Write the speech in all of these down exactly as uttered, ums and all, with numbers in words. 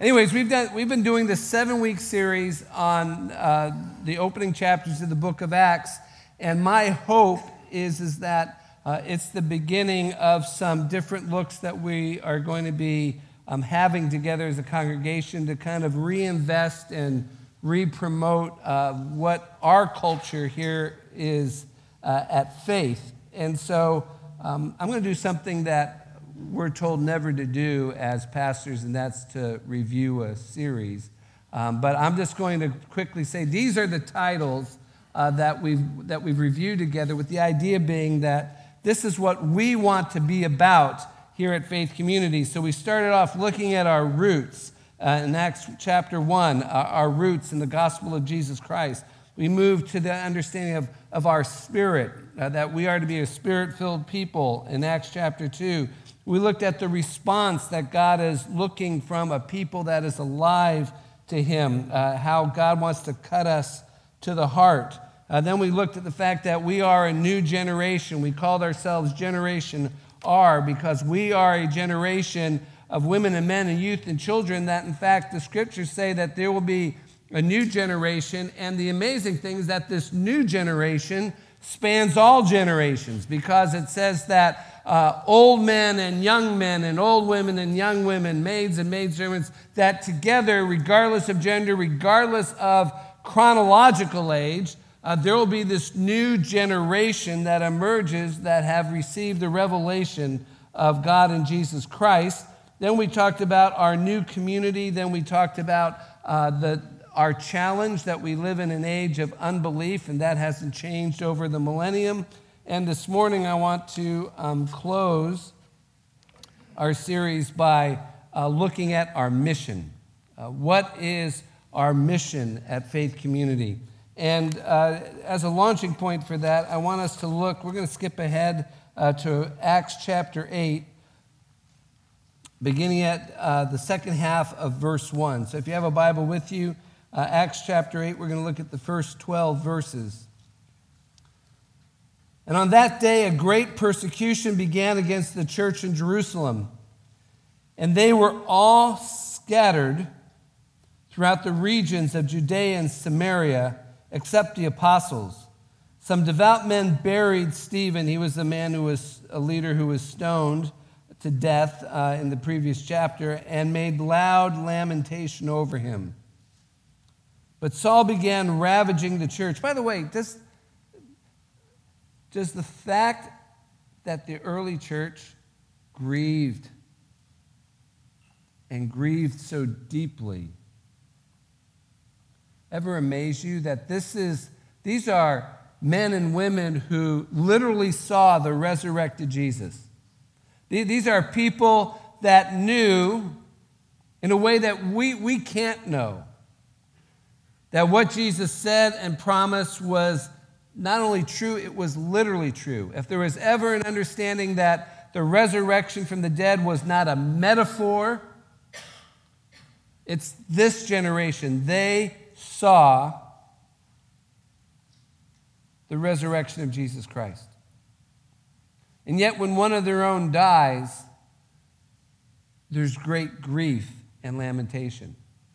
Anyways, we've done we've been doing this seven-week series on uh, the opening chapters of the book of Acts, and my hope is is that uh, it's the beginning of some different looks that we are going to be um, having together as a congregation to kind of reinvest and re-promote uh, what our culture here is uh, at Faith. And so um, I'm going to do something that we're told never to do as pastors, and that's to review a series. Um, but I'm just going to quickly say these are the titles uh, that we've that we've reviewed together, with the idea being that this is what we want to be about here at Faith Community. So we started off looking at our roots uh, in Acts chapter one, uh, our roots in the gospel of Jesus Christ. We moved to the understanding of, of our spirit, uh, that we are to be a spirit-filled people in Acts chapter two. We looked at the response that God is looking from a people that is alive to Him, uh, how God wants to cut us to the heart. Uh, then we looked at the fact that we are a new generation. We called ourselves Generation R because we are a generation of women and men and youth and children that, in fact, the scriptures say that there will be a new generation. And the amazing thing is that this new generation spans all generations, because it says that Uh, old men and young men and old women and young women, maids and maidservants, that together, regardless of gender, regardless of chronological age, uh, there will be this new generation that emerges that have received the revelation of God in Jesus Christ. Then we talked about our new community. Then we talked about uh, the our challenge that we live in an age of unbelief, and that hasn't changed over the millennium. And this morning I want to um, close our series by uh, looking at our mission. Uh, what is our mission at Faith Community? And uh, as a launching point for that, I want us to look, we're going to skip ahead uh, to Acts chapter eight, beginning at uh, the second half of verse one. So if you have a Bible with you, uh, Acts chapter eight, we're going to look at the first twelve verses. And on that day, a great persecution began against the church in Jerusalem, and they were all scattered throughout the regions of Judea and Samaria, except the apostles. Some devout men buried Stephen. He was the man who was a leader who was stoned to death uh, in the previous chapter, and made loud lamentation over him. But Saul began ravaging the church. By the way, this Does the fact that the early church grieved and grieved so deeply ever amaze you? That this is these are men and women who literally saw the resurrected Jesus. These are people that knew in a way that we, we can't know, that what Jesus said and promised was not only true, it was literally true. If there was ever an understanding that the resurrection from the dead was not a metaphor, it's this generation. They saw the resurrection of Jesus Christ. And yet when one of their own dies, there's great grief and lamentation.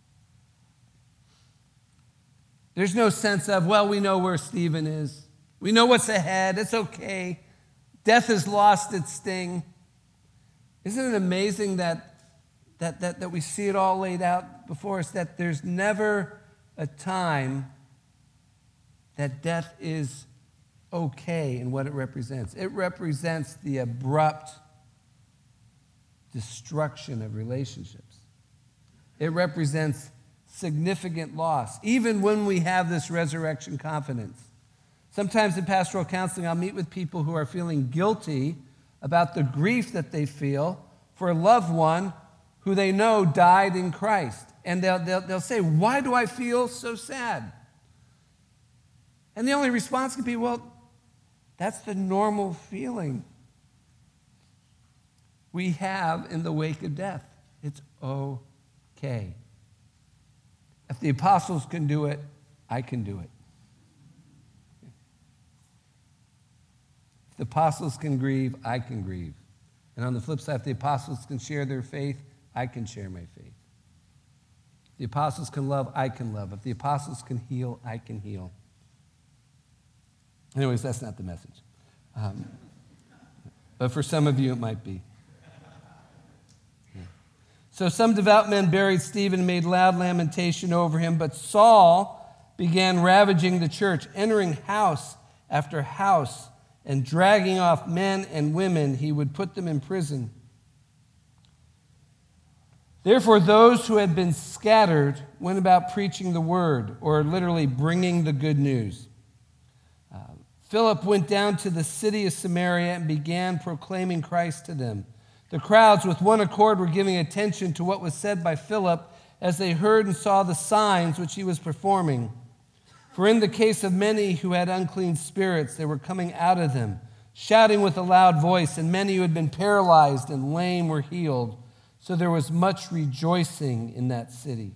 There's no sense of, well, we know where Stephen is. We know what's ahead. It's okay. Death has lost its sting. Isn't it amazing that, that, that, that we see it all laid out before us, that there's never a time that death is okay in what it represents? It represents the abrupt destruction of relationships. It represents significant loss, even when we have this resurrection confidence. Sometimes in pastoral counseling, I'll meet with people who are feeling guilty about the grief that they feel for a loved one who they know died in Christ. And they'll, they'll, they'll say, why do I feel so sad? And the only response can be, well, that's the normal feeling we have in the wake of death. It's okay. If the apostles can do it, I can do it. If the apostles can grieve, I can grieve. And on the flip side, if the apostles can share their faith, I can share my faith. The apostles can love, I can love. If the apostles can heal, I can heal. Anyways, that's not the message. Um, but for some of you, it might be. Yeah. So some devout men buried Stephen and made loud lamentation over him, but Saul began ravaging the church, entering house after house and dragging off men and women. He would put them in prison. Therefore, those who had been scattered went about preaching the word, or literally bringing the good news. Uh, Philip went down to the city of Samaria and began proclaiming Christ to them. The crowds with one accord were giving attention to what was said by Philip as they heard and saw the signs which he was performing. For in the case of many who had unclean spirits, they were coming out of them, shouting with a loud voice, and many who had been paralyzed and lame were healed. So there was much rejoicing in that city.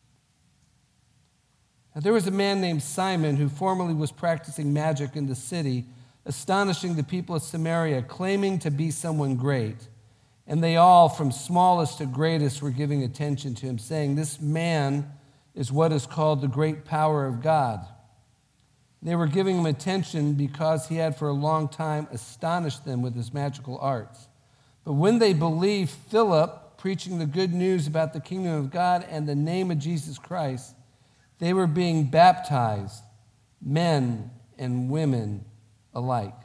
Now, there was a man named Simon who formerly was practicing magic in the city, astonishing the people of Samaria, claiming to be someone great. And they all, from smallest to greatest, were giving attention to him, saying, "This man is what is called the great power of God." They were giving him attention because he had for a long time astonished them with his magical arts. But when they believed Philip preaching the good news about the kingdom of God and the name of Jesus Christ, they were being baptized, men and women alike.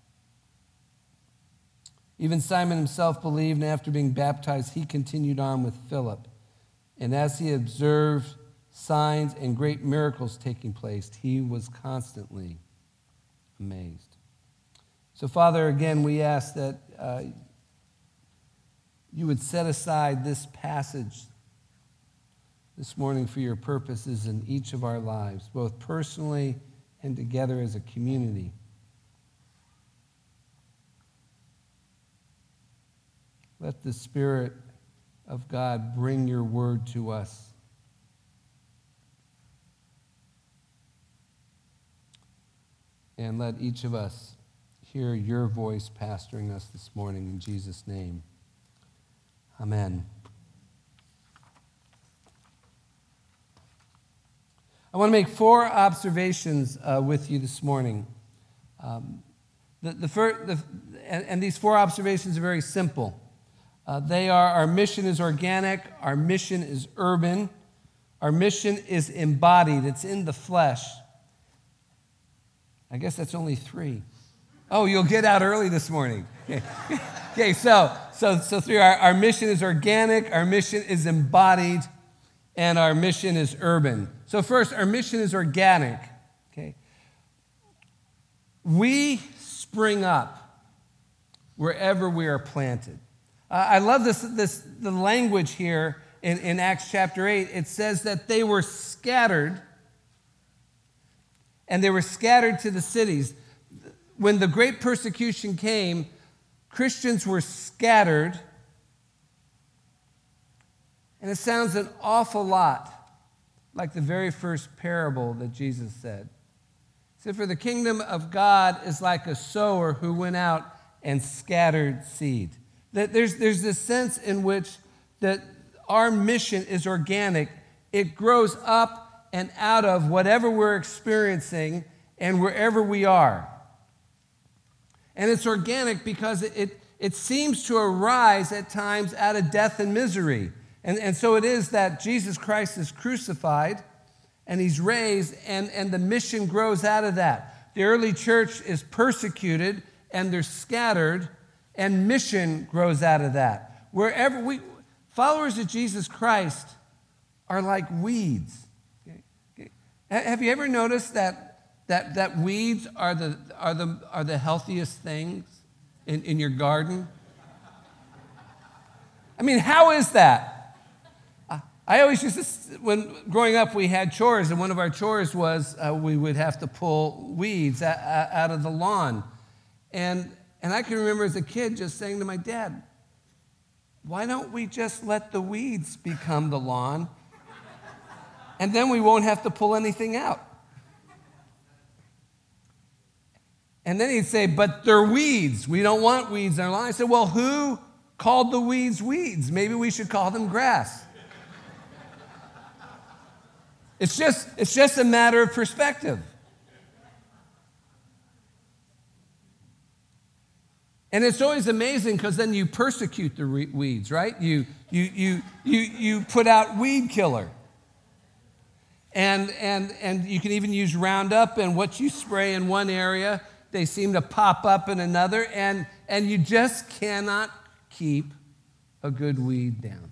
Even Simon himself believed, and after being baptized, he continued on with Philip. And as he observed signs and great miracles taking place, he was constantly amazed. So, Father, again, we ask that uh, you would set aside this passage this morning for your purposes in each of our lives, both personally and together as a community. Let the Spirit of God bring your word to us. And let each of us hear your voice pastoring us this morning in Jesus' name. Amen. I want to make four observations uh, with you this morning. Um, the, the first, the, and, and these four observations are very simple. Uh, they are: our mission is organic, our mission is urban, our mission is embodied, it's in the flesh. I guess that's only three. Oh, you'll get out early this morning. Okay, okay so, so, so three. Our, our mission is organic, our mission is embodied, and our mission is urban. So first, our mission is organic. Okay, we spring up wherever we are planted. Uh, I love this, this the language here in, in Acts chapter eight. It says that they were scattered, and they were scattered to the cities. When the great persecution came, Christians were scattered, and it sounds an awful lot like the very first parable that Jesus said. He said, "For the kingdom of God is like a sower who went out and scattered seed." That there's, there's this sense in which that our mission is organic. It grows up and out of whatever we're experiencing and wherever we are. And it's organic because it, it, it seems to arise at times out of death and misery. And, and so it is that Jesus Christ is crucified and he's raised, and, and the mission grows out of that. The early church is persecuted and they're scattered, and mission grows out of that. Wherever we, followers of Jesus Christ are like weeds. Okay? Okay. Have you ever noticed that, that, that weeds are the, are, the, are the healthiest things in, in your garden? I mean, how is that? I always used to, when growing up, we had chores, and one of our chores was uh, we would have to pull weeds a, a, out of the lawn. And, and I can remember as a kid just saying to my dad, "Why don't we just let the weeds become the lawn, and then we won't have to pull anything out?" And then he'd say, "But they're weeds. We don't want weeds in our lawn." I said, "Well, who called the weeds weeds? Maybe we should call them grass." It's just, it's just a matter of perspective. And it's always amazing because then you persecute the re- weeds, right? You, you, you, you, you put out weed killer. And, and, and you can even use Roundup, and what you spray in one area, they seem to pop up in another, and, and you just cannot keep a good weed down.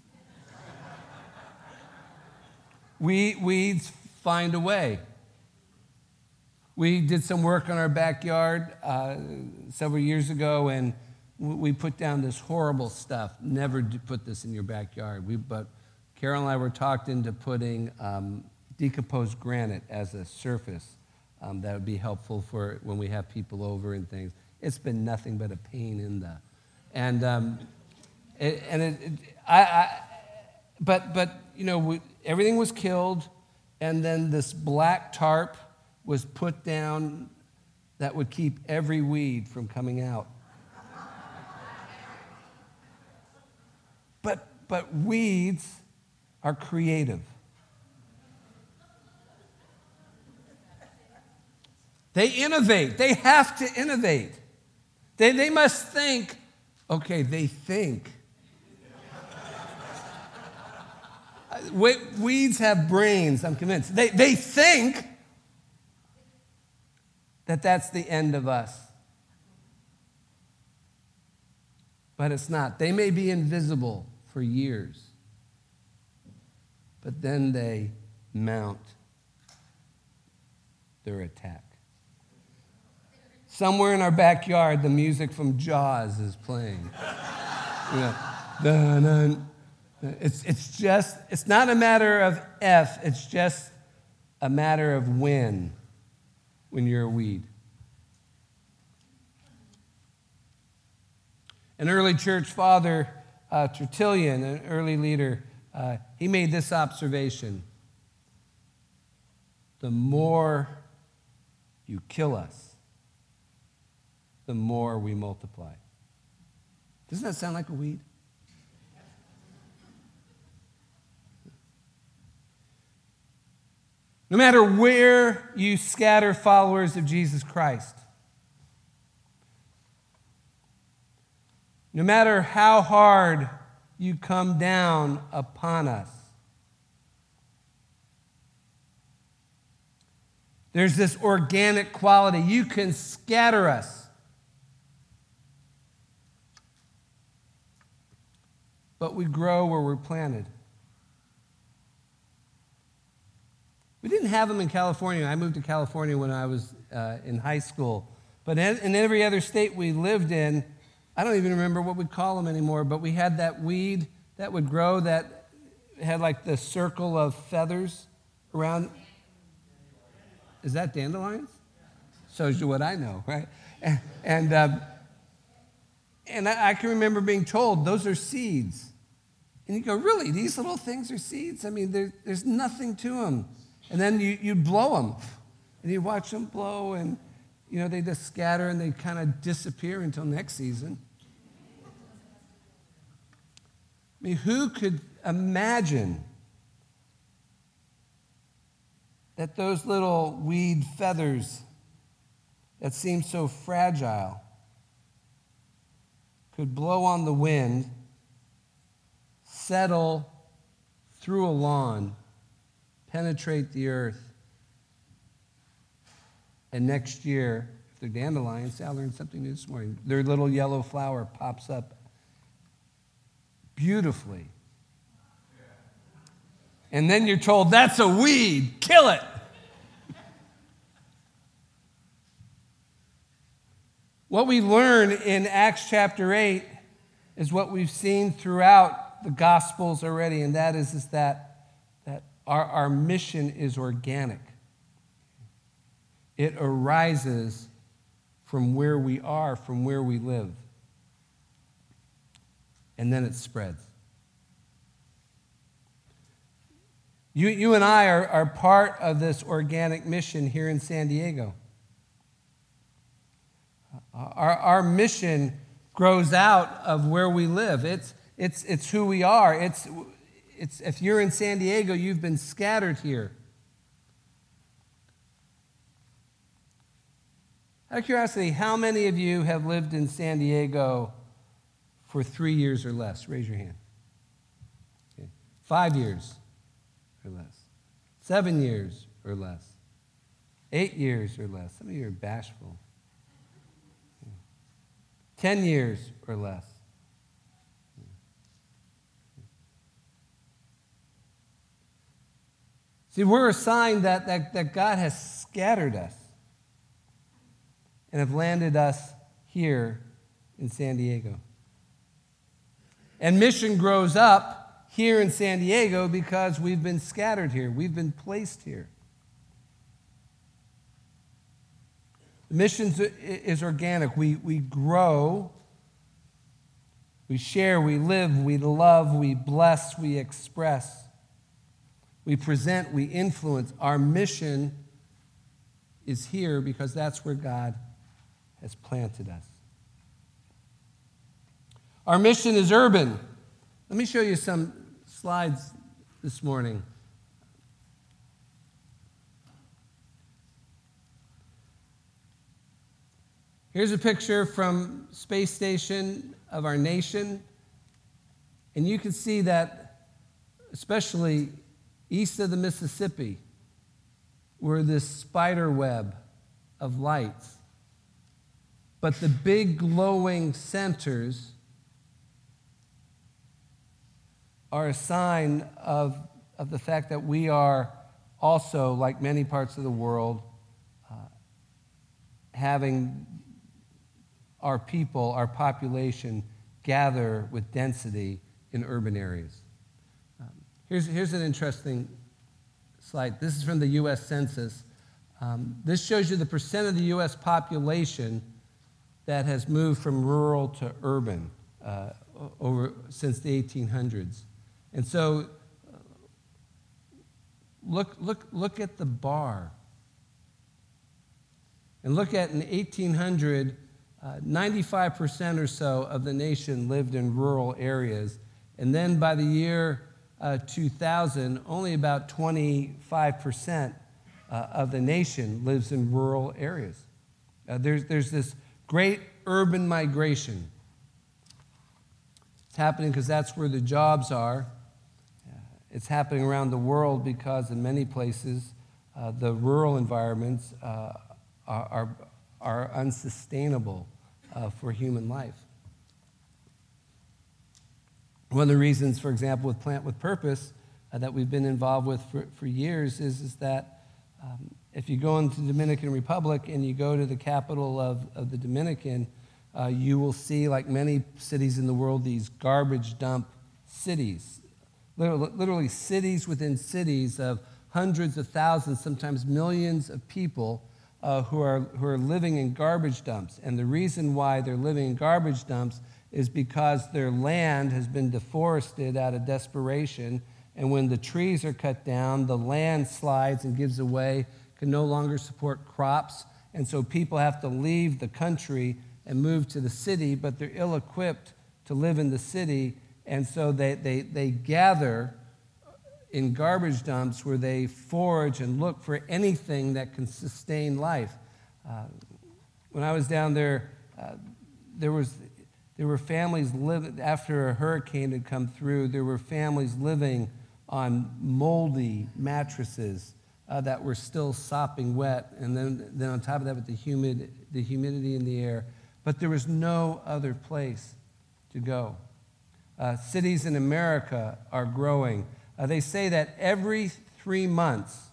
We, weeds find a way. We did some work on our backyard uh, several years ago, and we put down this horrible stuff. Never do put this in your backyard. We, but Carol and I were talked into putting um, decomposed granite as a surface. Um, that would be helpful for when we have people over and things. It's been nothing but a pain in the, and um, it, and it, it I, I, but but you know we, everything was killed, and then this black tarp was put down that would keep every weed from coming out. But, but weeds are creative. They innovate. They have to innovate. They, they must think, okay, they think. Weeds have brains, I'm convinced. They, they think that that's the end of us. But it's not. They may be invisible for years, but then they mount their attack. Somewhere in our backyard, the music from Jaws is playing. You know, dun, dun. It's, it's just, it's not a matter of if, it's just a matter of when. When you're a weed. An early church father, uh, Tertullian, an early leader, uh, he made this observation. The more you kill us, the more we multiply. Doesn't that sound like a weed? No matter where you scatter followers of Jesus Christ, no matter how hard you come down upon us, there's this organic quality. You can scatter us, but we grow where we're planted. We didn't have them in California. I moved to California when I was uh, in high school. But in, in every other state we lived in, I don't even remember what we'd call them anymore, but we had that weed that would grow that had like the circle of feathers around. Is that dandelions? Shows you what I know, right? And, and, um, and I, I can remember being told, those are seeds. And you go, really? These little things are seeds? I mean, there, there's nothing to them. And then you, you blow them, and you watch them blow, and you know they just scatter, and they kind of disappear until next season. I mean, who could imagine that those little weed feathers that seem so fragile could blow on the wind, settle through a lawn, penetrate the earth, and next year, if they're dandelions, I learned something new this morning, their little yellow flower pops up beautifully. And then you're told, that's a weed, kill it. What we learn in Acts chapter eight is what we've seen throughout the Gospels already, and that is, is that Our, our mission is organic. It arises from where we are, from where we live. And then it spreads. You, you and I are, are part of this organic mission here in San Diego. Our, our mission grows out of where we live. It's, it's, it's who we are. It's, it's, if you're in San Diego, you've been scattered here. Out of curiosity, how many of you have lived in San Diego for three years or less? Raise your hand. Okay. Five years or less. Seven years or less. Eight years or less. Some of you are bashful. Okay. Ten years or less. See, we're a sign that, that, that God has scattered us and have landed us here in San Diego. And mission grows up here in San Diego because we've been scattered here. We've been placed here. Mission is organic. We, we grow, we share, we live, we love, we bless, we express, we present, we influence. Our mission is here because that's where God has planted us. Our mission is urban. Let me show you some slides this morning. Here's a picture from space station of our nation. And you can see that, especially east of the Mississippi, we're this spider web of lights. But the big glowing centers are a sign of, of the fact that we are also, like many parts of the world, uh, having our people, our population, gather with density in urban areas. Um, here's, here's an interesting slide. This is from the U S Census. Um, this shows you the percent of the U S population that has moved from rural to urban uh, over since the eighteen hundreds. And so uh, look, look, look at the bar. And look at in eighteen hundred, uh, ninety-five percent or so of the nation lived in rural areas. And then by the year uh, two thousand, only about twenty-five percent uh, of the nation lives in rural areas. Uh, there's, there's this great urban migration. It's happening because that's where the jobs are. Uh, it's happening around the world because in many places uh, the rural environments uh, are, are, are unsustainable uh, for human life. One of the reasons, for example, with Plant with Purpose uh, that we've been involved with for, for years is, is that um, if you go into the Dominican Republic and you go to the capital of, of the Dominican, uh, you will see, like many cities in the world, these garbage dump cities. Literally, literally cities within cities of hundreds of thousands, sometimes millions of people uh, who are, who are living in garbage dumps. And the reason why they're living in garbage dumps is because their land has been deforested out of desperation. And when the trees are cut down, the land slides and gives away, can no longer support crops, and so people have to leave the country and move to the city, but they're ill-equipped to live in the city, and so they, they, they gather in garbage dumps where they forage and look for anything that can sustain life. Uh, when I was down there, uh, there was there were families living, after a hurricane had come through, there were families living on moldy mattresses Uh, that were still sopping wet, and then, then on top of that with the humid, the humidity in the air. But there was no other place to go. Uh, cities in America are growing. Uh, they say that every three months,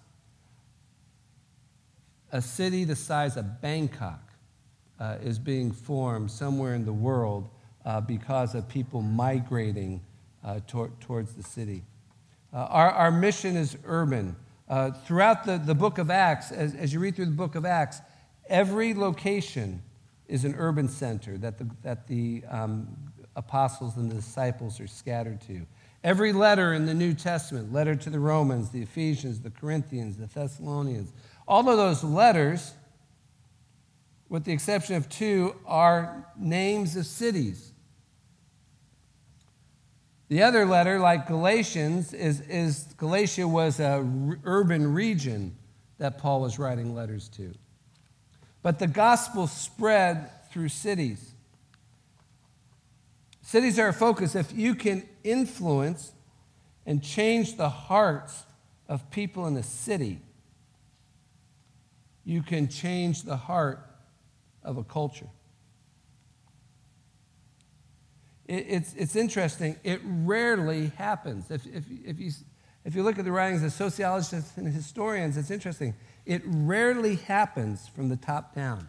a city the size of Bangkok uh, is being formed somewhere in the world uh, because of people migrating uh, tor- towards the city. Uh, our, our mission is urban. Uh, throughout the, the book of Acts, as, as you read through the book of Acts, every location is an urban center that the, that the um, apostles and the disciples are scattered to. Every letter in the New Testament, letter to the Romans, the Ephesians, the Corinthians, the Thessalonians, all of those letters, with the exception of two, are names of cities. The other letter, like Galatians, is, is Galatia was an urban region that Paul was writing letters to. But the gospel spread through cities. Cities are a focus. If you can influence and change the hearts of people in a city, you can change the heart of a culture. It, it's, it's interesting. It rarely happens. If, if, if, you, if you look at the writings of sociologists and historians, it's interesting. It rarely happens from the top down.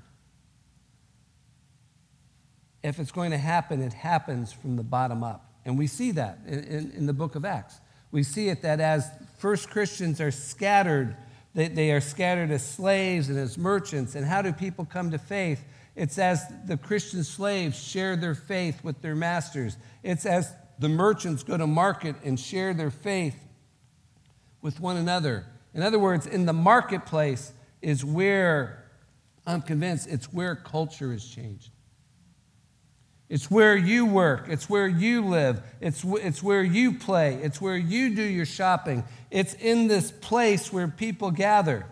If it's going to happen, it happens from the bottom up. And we see that in, in, in the book of Acts. We see it that as first Christians are scattered, they, they are scattered as slaves and as merchants. And how do people come to faith? It's as the Christian slaves share their faith with their masters. It's as the merchants go to market and share their faith with one another. In other words, in the marketplace is where, I'm convinced, it's where culture is changed. It's where you work. It's where you live. It's, it's where you play. It's where you do your shopping. It's in this place where people gather.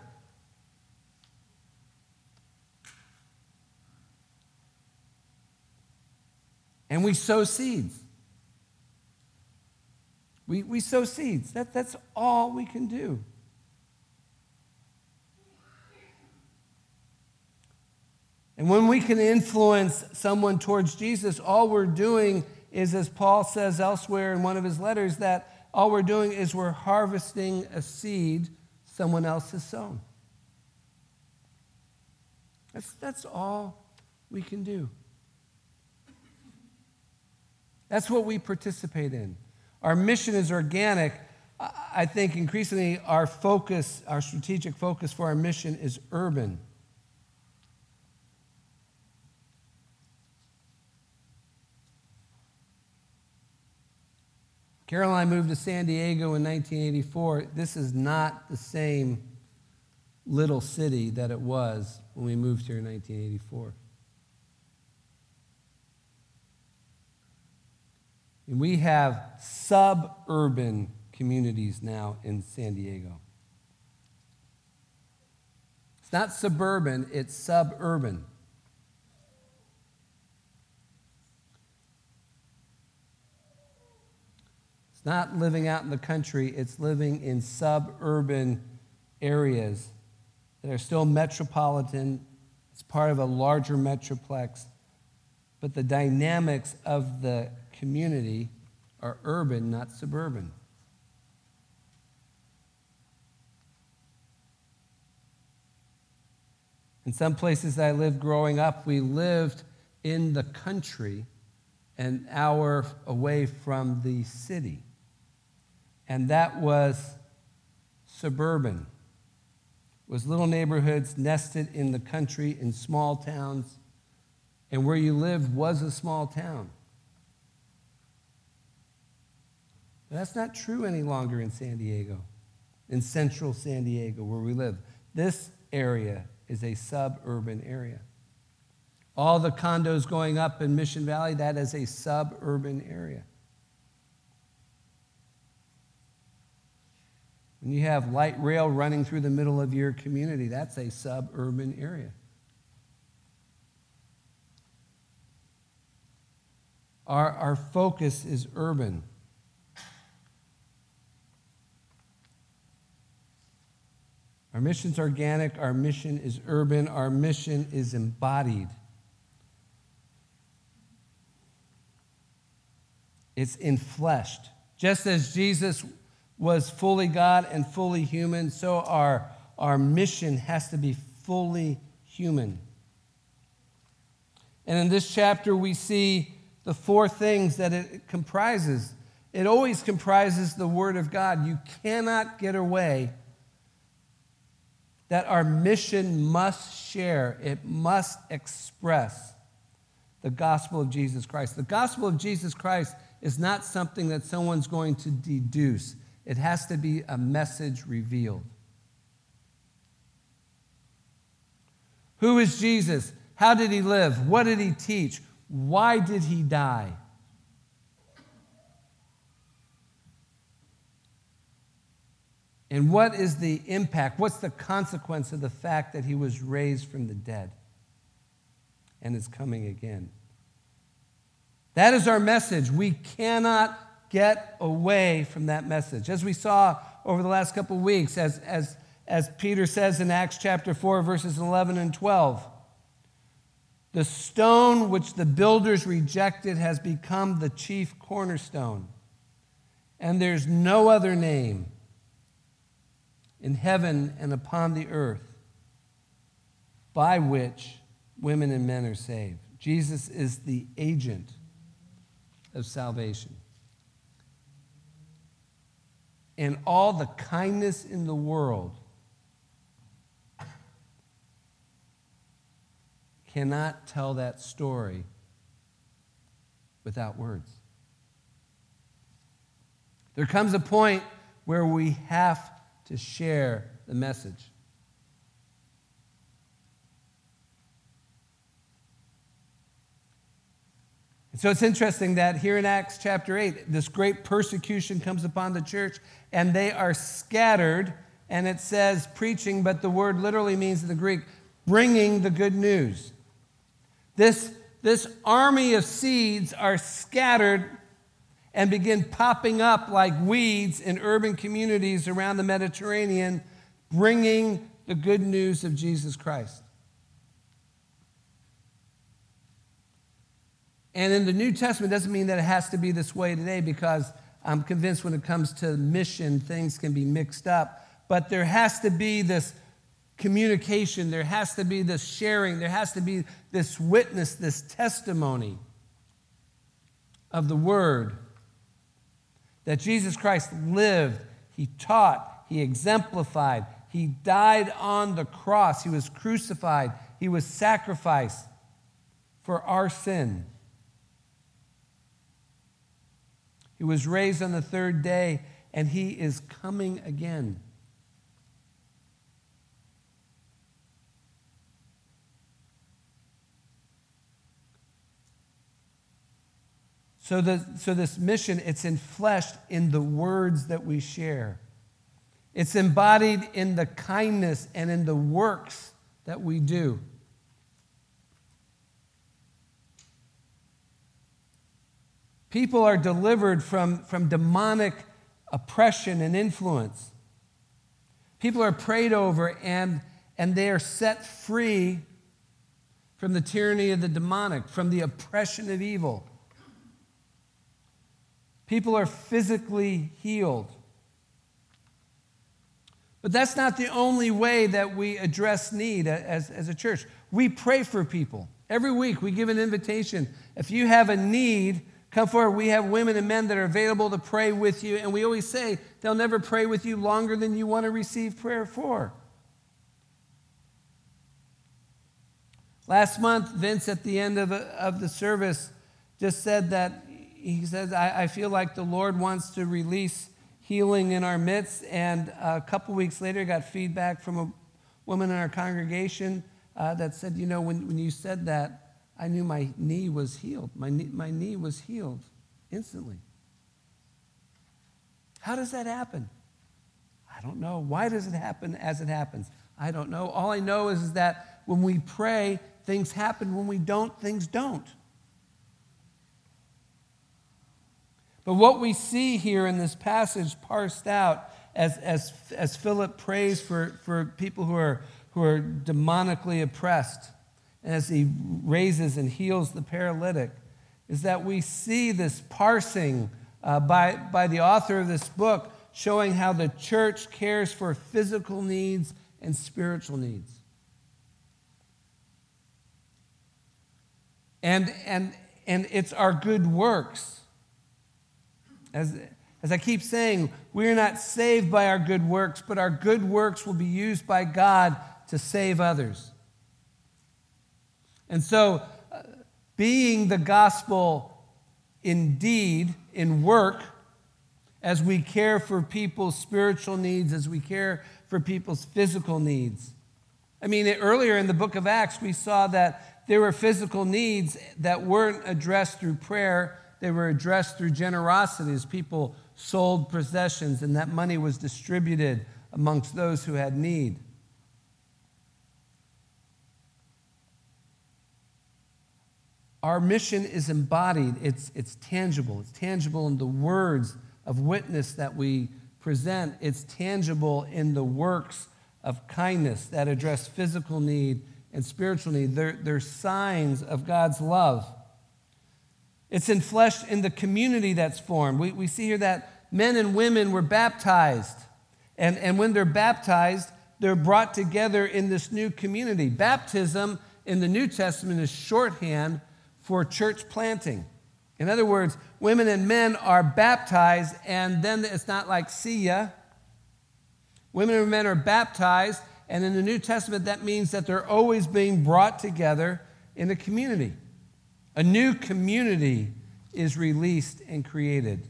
And we sow seeds. We, we sow seeds. That, that's all we can do. And when we can influence someone towards Jesus, all we're doing is, as Paul says elsewhere in one of his letters, that all we're doing is we're harvesting a seed someone else has sown. That's, that's all we can do. That's what we participate in. Our mission is organic. I think increasingly our focus, our strategic focus for our mission is urban. Carol and I moved to San Diego in nineteen eighty-four. This is not the same little city that it was when we moved here in nineteen eighty-four. And we have suburban communities now in San Diego. It's not suburban, it's suburban. It's not living out in the country, it's living in suburban areas that are still metropolitan. It's part of a larger metroplex. But the dynamics of the community are urban, not suburban. In some places that I lived growing up, we lived in the country an hour away from the city. And that was suburban. It was little neighborhoods nested in the country in small towns. And where you lived was a small town. But that's not true any longer in San Diego, in central San Diego where we live. This area is a suburban area. All the condos going up in Mission Valley, that is a suburban area. When you have light rail running through the middle of your community, that's a suburban area. Our, our focus is urban. Our mission's organic, our mission is urban, our mission is embodied. It's enfleshed. Just as Jesus was fully God and fully human, so our, our mission has to be fully human. And in this chapter, we see the four things that it comprises. It always comprises the Word of God. You cannot get away that our mission must share, it must express the gospel of Jesus Christ. The gospel of Jesus Christ is not something that someone's going to deduce. It has to be a message revealed. Who is Jesus? How did he live? What did he teach? Why did he die? And what is the impact? What's the consequence of the fact that he was raised from the dead and is coming again? That is our message. We cannot get away from that message. As we saw over the last couple of weeks, as, as, as Peter says in Acts chapter four, verses eleven and twelve, the stone which the builders rejected has become the chief cornerstone. And there's no other name in heaven and upon the earth by which women and men are saved. Jesus is the agent of salvation. And all the kindness in the world cannot tell that story without words. There comes a point where we have to share the message. And so it's interesting that here in Acts chapter eight, this great persecution comes upon the church, and they are scattered, and it says preaching, but the word literally means in the Greek, bringing the good news. This, this army of seeds are scattered and begin popping up like weeds in urban communities around the Mediterranean, bringing the good news of Jesus Christ. And in the New Testament, it doesn't mean that it has to be this way today, because I'm convinced when it comes to mission, things can be mixed up. But there has to be this communication, there has to be this sharing, there has to be this witness, this testimony of the Word that Jesus Christ lived, he taught, he exemplified, he died on the cross, he was crucified, he was sacrificed for our sin. He was raised on the third day, and he is coming again. So, the, so this mission, it's enfleshed in the words that we share. It's embodied in the kindness and in the works that we do. People are delivered from, from demonic oppression and influence. People are prayed over, and, and they are set free from the tyranny of the demonic, from the oppression of evil. People are physically healed. But that's not the only way that we address need as, as a church. We pray for people. Every week we give an invitation. If you have a need, come forward. We have women and men that are available to pray with you. And we always say they'll never pray with you longer than you want to receive prayer for. Last month, Vince, at the end of, of the service, just said that he says, I, I feel like the Lord wants to release healing in our midst. And a couple weeks later, I got feedback from a woman in our congregation uh, that said, you know, when, when you said that, I knew my knee was healed. My knee, my knee was healed instantly. How does that happen? I don't know. Why does it happen as it happens? I don't know. All I know is, is that when we pray, things happen. When we don't, things don't. But what we see here in this passage parsed out as, as, as Philip prays for, for people who are, who are demonically oppressed, and as he raises and heals the paralytic, is that we see this parsing uh, by, by the author of this book, showing how the church cares for physical needs and spiritual needs. And, and, and it's our good works. As, as I keep saying, we are not saved by our good works, but our good works will be used by God to save others. And so, uh, being the gospel in deed, in work, as we care for people's spiritual needs, as we care for people's physical needs. I mean, earlier in the book of Acts, we saw that there were physical needs that weren't addressed through prayer. They were addressed through generosity as people sold possessions and that money was distributed amongst those who had need. Our mission is embodied. It's, it's tangible. It's tangible in the words of witness that we present. It's tangible in the works of kindness that address physical need and spiritual need. They're, they're signs of God's love. It's enfleshed in the community that's formed. We, we see here that men and women were baptized. And, and when they're baptized, they're brought together in this new community. Baptism in the New Testament is shorthand for church planting. In other words, women and men are baptized, and then it's not like, see ya. Women and men are baptized, and in the New Testament, that means that they're always being brought together in a community. A new community is released and created.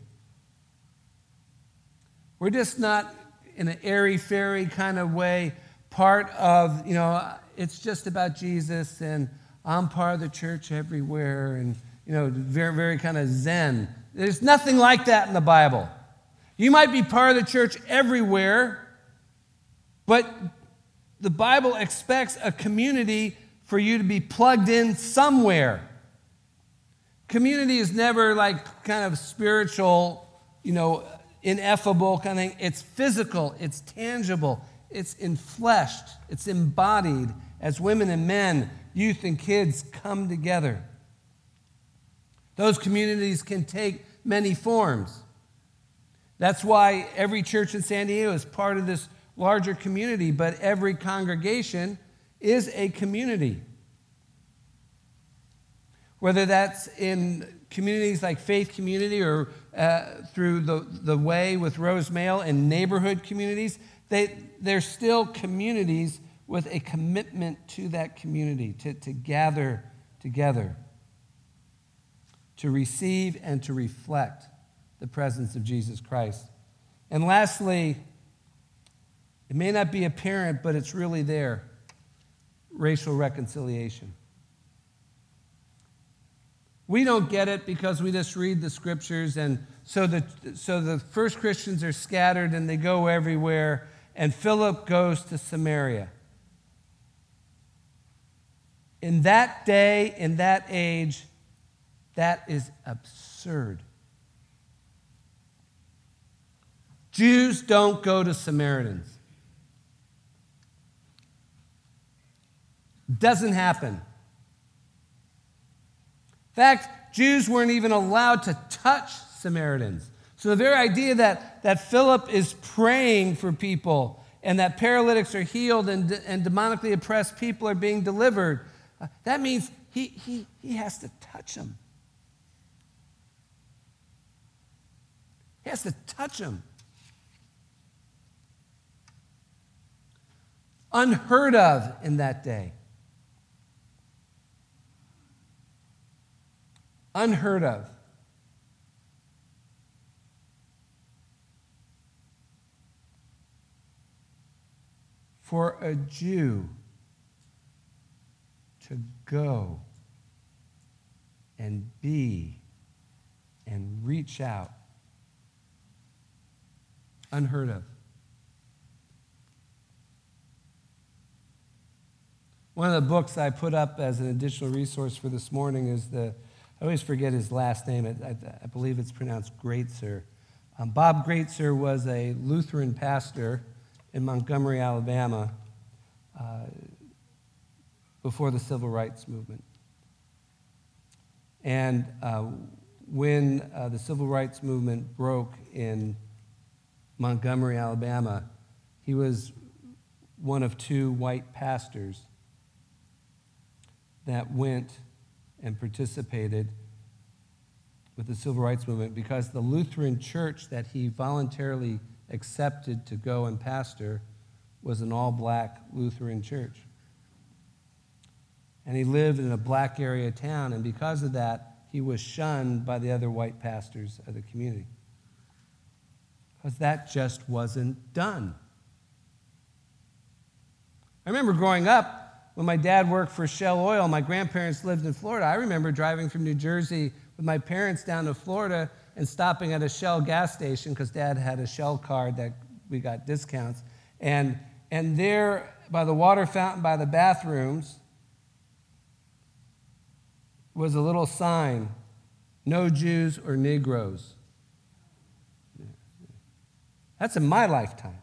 We're just not, in an airy-fairy kind of way, part of, you know, it's just about Jesus, and I'm part of the church everywhere, and, you know, very, very kind of zen. There's nothing like that in the Bible. You might be part of the church everywhere, but the Bible expects a community for you to be plugged in somewhere. Community is never like kind of spiritual, you know, ineffable kind of thing. It's physical, it's tangible, it's enfleshed, it's embodied as women and men, youth and kids come together. Those communities can take many forms. That's why every church in San Diego is part of this larger community, but every congregation is a community. Whether that's in communities like Faith Community or uh, through the, the Way with Rose Mail and neighborhood communities, they, they're still communities with a commitment to that community, to, to gather together, to receive and to reflect the presence of Jesus Christ. And lastly, it may not be apparent, but it's really there, racial reconciliation. We don't get it because we just read the scriptures, and so the, so the first Christians are scattered and they go everywhere, and Philip goes to Samaria. In that day, in that age, that is absurd. Jews don't go to Samaritans. Doesn't happen. In fact, Jews weren't even allowed to touch Samaritans. So the very idea that, that Philip is praying for people and that paralytics are healed and, and demonically oppressed people are being delivered, uh, that means he, he, he has to touch them. He has to touch them. Unheard of in that day. Unheard of. For a Jew to go and be and reach out. Unheard of. One of the books I put up as an additional resource for this morning is the, I always forget his last name. I, I, I believe it's pronounced Greatzer. Um, Bob Greatzer was a Lutheran pastor in Montgomery, Alabama, uh, before the Civil Rights Movement. And uh, when uh, the Civil Rights Movement broke in Montgomery, Alabama, he was one of two white pastors that went and participated with the Civil Rights Movement because the Lutheran church that he voluntarily accepted to go and pastor was an all-black Lutheran church. And he lived in a black area town, and because of that, he was shunned by the other white pastors of the community. Because that just wasn't done. I remember growing up, when my dad worked for Shell Oil, my grandparents lived in Florida. I remember driving from New Jersey with my parents down to Florida and stopping at a Shell gas station because Dad had a Shell card that we got discounts. And, and there, by the water fountain, by the bathrooms, was a little sign, no Jews or Negroes. That's in my lifetime.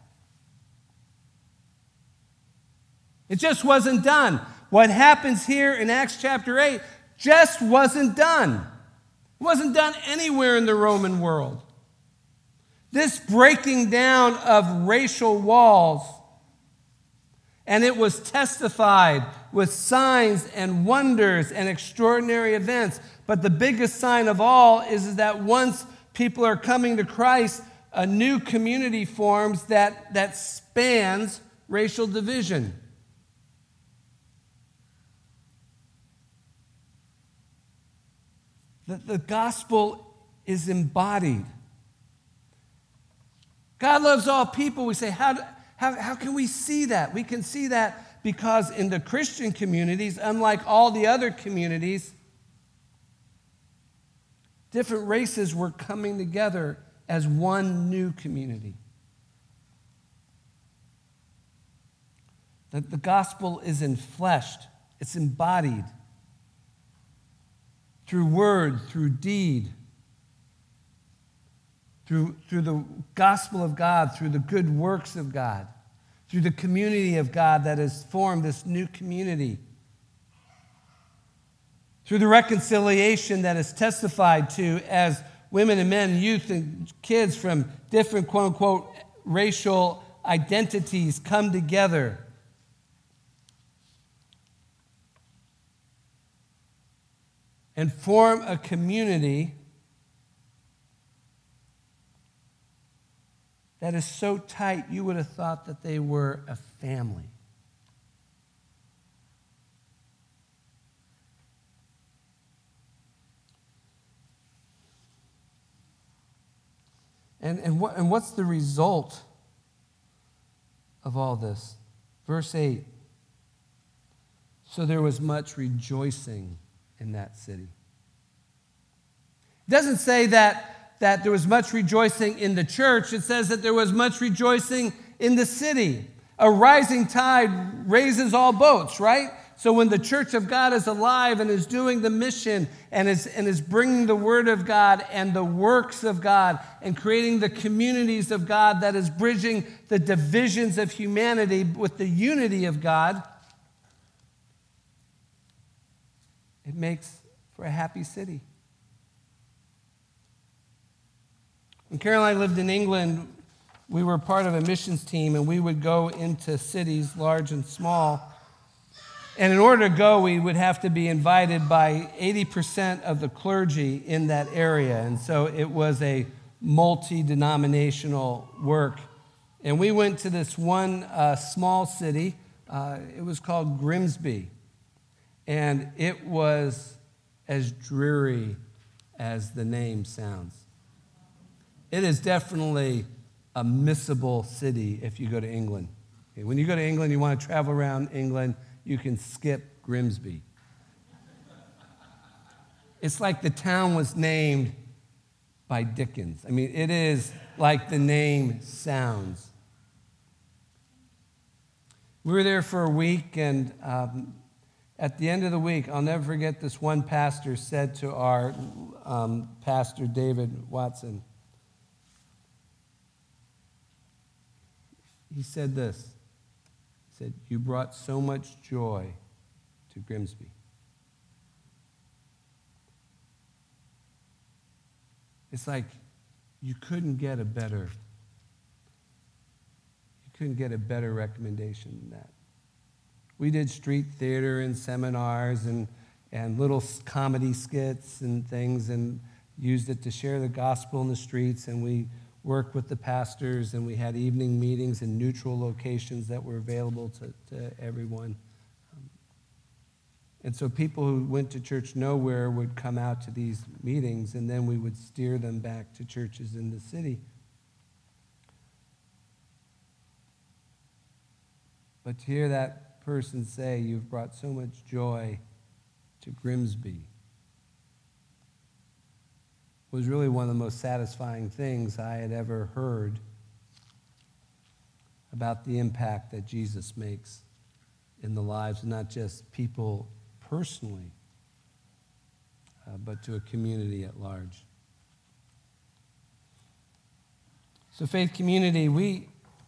It just wasn't done. What happens here in Acts chapter eight just wasn't done. It wasn't done anywhere in the Roman world. This breaking down of racial walls, and it was testified with signs and wonders and extraordinary events. But the biggest sign of all is that once people are coming to Christ, a new community forms that, that spans racial division. The, the gospel is embodied. God loves all people. We say, how, do, how, how can we see that? We can see that because in the Christian communities, unlike all the other communities, different races were coming together as one new community. That the gospel is enfleshed, it's embodied through word, through deed, through, through the gospel of God, through the good works of God, through the community of God that has formed this new community, through the reconciliation that is testified to as women and men, youth and kids from different quote-unquote racial identities come together. And form a community that is so tight you would have thought that they were a family. And, and, what, and what's the result of all this? Verse eight. So there was much rejoicing in that city. It doesn't say that, that there was much rejoicing in the church. It says that there was much rejoicing in the city. A rising tide raises all boats, right? So when the church of God is alive and is doing the mission and is, and is bringing the word of God and the works of God and creating the communities of God that is bridging the divisions of humanity with the unity of God, it makes for a happy city. When Carol and I lived in England, we were part of a missions team, and we would go into cities, large and small. And in order to go, we would have to be invited by eighty percent of the clergy in that area. And so it was a multi-denominational work. And we went to this one uh, small city. Uh, it was called Grimsby. And it was as dreary as the name sounds. It is definitely a missable city if you go to England. Okay, when you go to England, you want to travel around England, you can skip Grimsby. It's like the town was named by Dickens. I mean, it is like the name sounds. We were there for a week, and um, at the end of the week, I'll never forget this one pastor said to our um, pastor, David Watson, he said this. He said, "You brought so much joy to Grimsby." It's like you couldn't get a better, you couldn't get a better recommendation than that. We did street theater and seminars and, and little comedy skits and things and used it to share the gospel in the streets, and we worked with the pastors, and we had evening meetings in neutral locations that were available to, to everyone. Um, and so people who went to church nowhere would come out to these meetings, and then we would steer them back to churches in the city. But to hear that person say, "You've brought so much joy to Grimsby," was really one of the most satisfying things I had ever heard about the impact that Jesus makes in the lives of not just people personally, uh, but to a community at large. So Faith Community, we,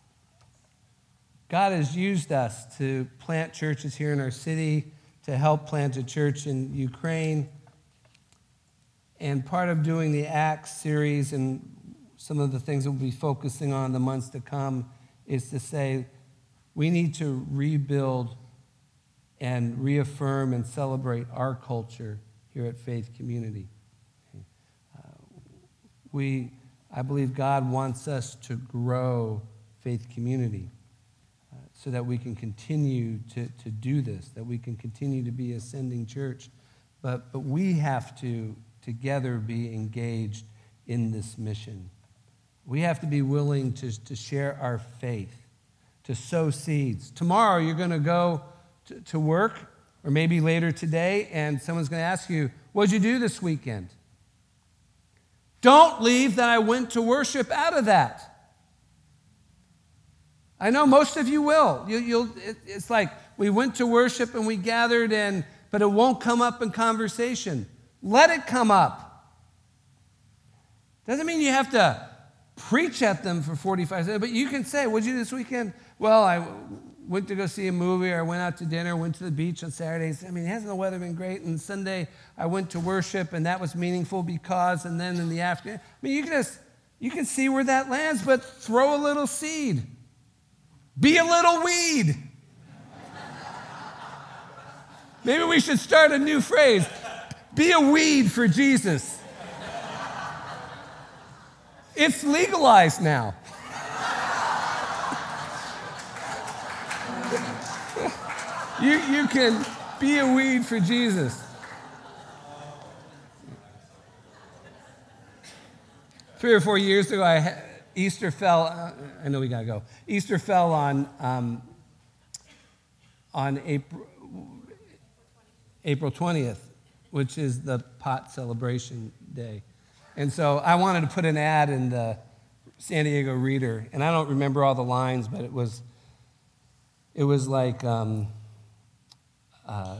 God has used us to plant churches here in our city, to help plant a church in Ukraine. And part of doing the Acts series and some of the things that we'll be focusing on in the months to come is to say we need to rebuild and reaffirm and celebrate our culture here at Faith Community. Uh, we, I believe God wants us to grow Faith Community uh, so that we can continue to, to do this, that we can continue to be ascending church. But, but we have to together be engaged in this mission. We have to be willing to, to share our faith, to sow seeds. Tomorrow you're going to go to, to work, or maybe later today, and someone's going to ask you, what'd you do this weekend? Don't leave that I went to worship out of that. I know most of you will. You, you'll, it, it's like we went to worship and we gathered, and but it won't come up in conversation. Let it come up. Doesn't mean you have to preach at them for forty-five minutes, but you can say, what'd you do this weekend? Well, I went to go see a movie, or I went out to dinner, went to the beach on Saturdays. I mean, hasn't the weather been great? And Sunday, I went to worship, and that was meaningful because, and then in the afternoon, I mean, you can just, you can see where that lands, but throw a little seed. Be a little weed. Maybe we should start a new phrase. Be a weed for Jesus. It's legalized now. you, you can be a weed for Jesus. Three or four years ago, I, Easter fell, uh, I know we got to go. Easter fell on, um, on April, April twentieth, which is the pot celebration day. And so I wanted to put an ad in the San Diego Reader, and I don't remember all the lines, but it was it was like, um, uh,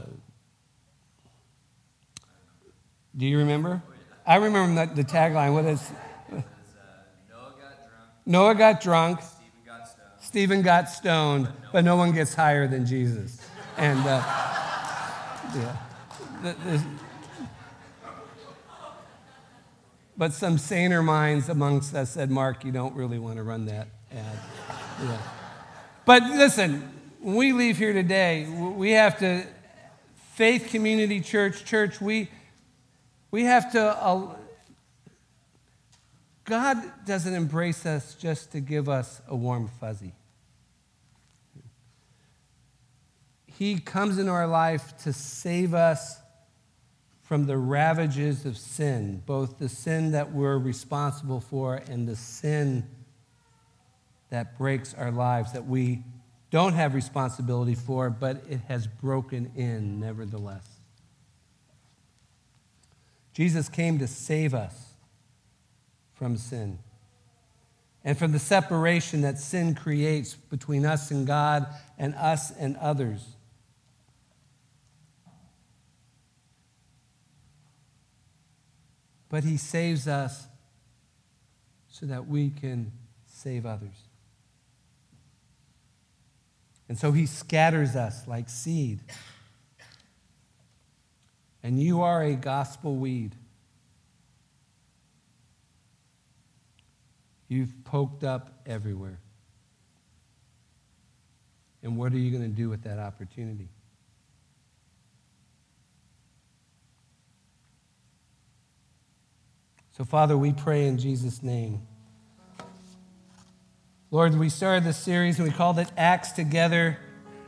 do you remember? I remember the, the tagline. What is? Uh, Noah got drunk. Noah got drunk. Stephen got stoned. Stephen got stoned, but no one gets higher than Jesus. And uh, yeah, the, the, but some saner minds amongst us said, Mark, you don't really want to run that ad. Yeah. But listen, when we leave here today, we have to, Faith Community Church, church, we, we have to, uh, God doesn't embrace us just to give us a warm fuzzy. He comes into our life to save us from the ravages of sin, both the sin that we're responsible for and the sin that breaks our lives that we don't have responsibility for, but it has broken in nevertheless. Jesus came to save us from sin and from the separation that sin creates between us and God and us and others. But he saves us so that we can save others. And so he scatters us like seed. And you are a gospel weed. You've poked up everywhere. And what are you going to do with that opportunity? So, Father, we pray in Jesus' name. Lord, we started this series and we called it Acts Together.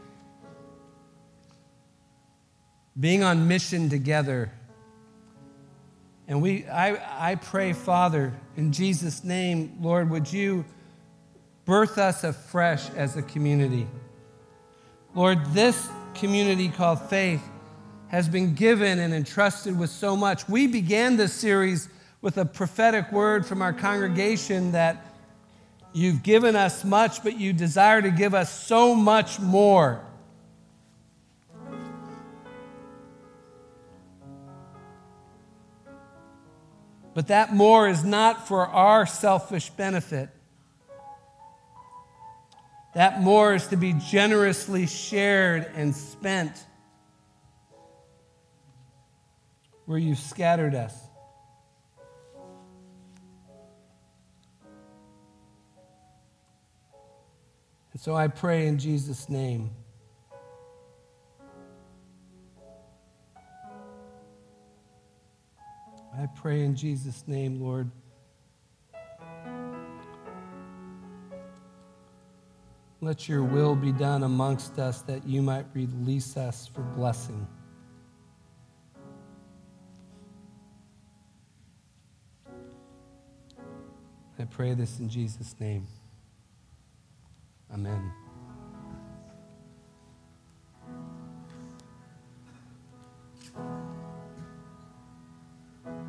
Being on mission together. And we, I, I pray, Father, in Jesus' name, Lord, would you birth us afresh as a community? Lord, this community called Faith has been given and entrusted with so much. We began this series with a prophetic word from our congregation that You've given us much, but you desire to give us so much more. But that more is not for our selfish benefit. That more is to be generously shared and spent where you've scattered us. And so I pray in Jesus' name. I pray in Jesus' name, Lord. Let your will be done amongst us that you might release us for blessing. I pray this in Jesus' name. Amen.